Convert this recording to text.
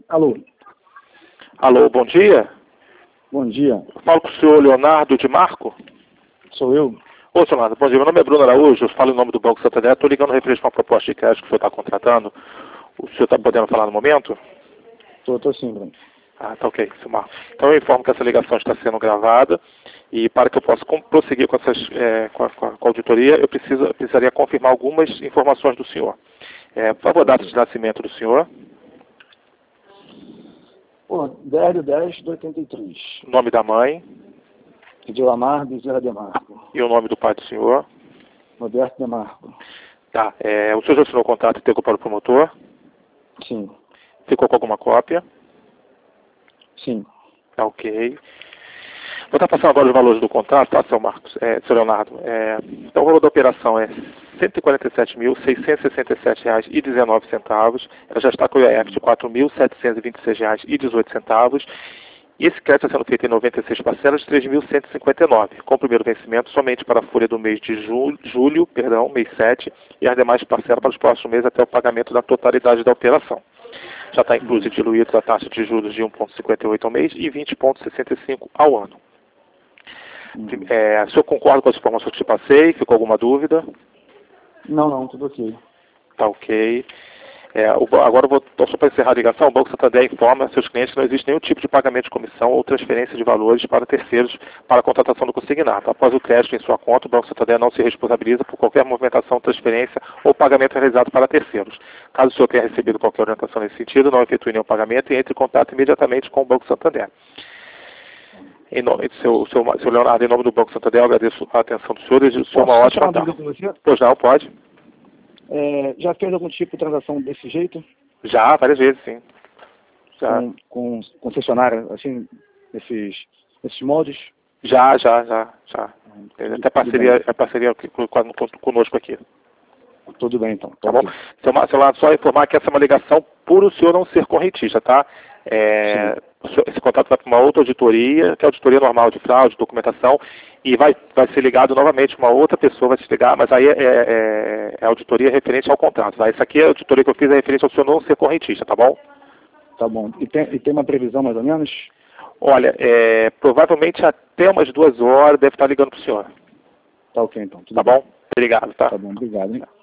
Alô. Alô, bom dia. Bom dia. Falo com o senhor Leonardo de Marco. Sou eu. Ô, senhor Leonardo, bom dia. Meu nome é Bruno Araújo, eu falo em nome do Banco Santander. Estou ligando referente a uma proposta de crédito que o senhor está contratando. O senhor está podendo falar no momento? Tô sim, Bruno. Ah, tá ok, senhor Marco. Então eu informo que essa ligação está sendo gravada e para que eu possa prosseguir com, com a auditoria, eu precisaria confirmar algumas informações do senhor. Por favor, data de nascimento do senhor. Pô, 10/10/83. Nome da mãe. Edilamar Bezerra de Marco. E o nome do pai do senhor. Roberto de Marco. Tá. O senhor já assinou o contrato íntegro para o promotor? Sim. Ficou com alguma cópia? Sim. Tá ok. Vou estar passando agora os valores do contrato, tá, seu Marcos? Seu Leonardo. Então o valor da operação é R$ 147.667,19. Ela já está com o IOF de R$ 4.726,18. E esse crédito está sendo feito em 96 parcelas de R$ 3.159, com o primeiro vencimento somente para a folha do mês de julho, mês 7, e as demais parcelas para os próximos meses até o pagamento da totalidade da operação. Já está incluso e diluído a taxa de juros de 1,58 ao mês e 20,65 ao ano. O senhor concorda com as informações que te passei? Ficou alguma dúvida? Não, tudo ok. Tá ok. Agora, só para encerrar a ligação, o Banco Santander informa seus clientes que não existe nenhum tipo de pagamento de comissão ou transferência de valores para terceiros para a contratação do consignado. Após o crédito em sua conta, o Banco Santander não se responsabiliza por qualquer movimentação, transferência ou pagamento realizado para terceiros. Caso o senhor tenha recebido qualquer orientação nesse sentido, não efetue nenhum pagamento e entre em contato imediatamente com o Banco Santander. Em nome do seu Leonardo, em nome do Banco Santander, eu agradeço a atenção do senhor e desejo uma ótima tarde. Pois não, pode. Já fez algum tipo de transação desse jeito? Já, várias vezes, sim. Já. Com concessionária, assim, nesses moldes? Já. Até parceria conosco aqui. Tudo bem, então. Tá bom? Só informar que essa é uma ligação por o senhor não ser correntista, tá? Esse contrato vai para uma outra auditoria, que é a auditoria normal de fraude, documentação, e vai ser ligado novamente, uma outra pessoa vai se ligar, mas aí é auditoria referente ao contrato, tá? Essa aqui é a auditoria que eu fiz, é referente ao senhor não ser correntista, tá bom? Tá bom. E tem uma previsão mais ou menos? Olha, provavelmente até umas 2 horas deve estar ligando para o senhor. Tá ok, então. Tá bom? Obrigado, tá? Tá bom, obrigado, hein?